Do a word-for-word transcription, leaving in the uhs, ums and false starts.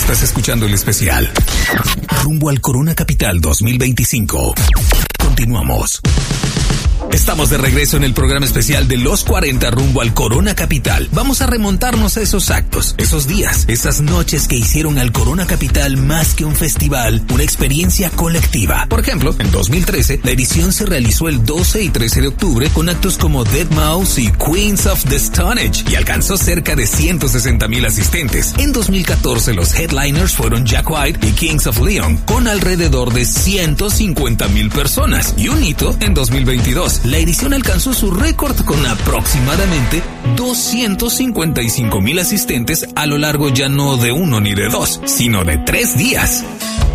Estás escuchando el especial Rumbo al Corona Capital dos mil veinticinco. Continuamos. Estamos de regreso en el programa especial de los cuarenta rumbo al Corona Capital. Vamos a remontarnos a esos actos, esos días, esas noches que hicieron al Corona Capital más que un festival, una experiencia colectiva. Por ejemplo, en dos mil trece, la edición se realizó el doce y trece de octubre con actos como deadmau y Queens of the Stone Age y alcanzó cerca de ciento sesenta mil asistentes. En dos mil catorce, los headliners fueron Jack White y Kings of Leon, con alrededor de ciento cincuenta mil personas. Y un hito en dos mil veintidós. La edición alcanzó su récord con aproximadamente doscientos cincuenta y cinco mil asistentes a lo largo ya no de uno ni de dos, sino de tres días.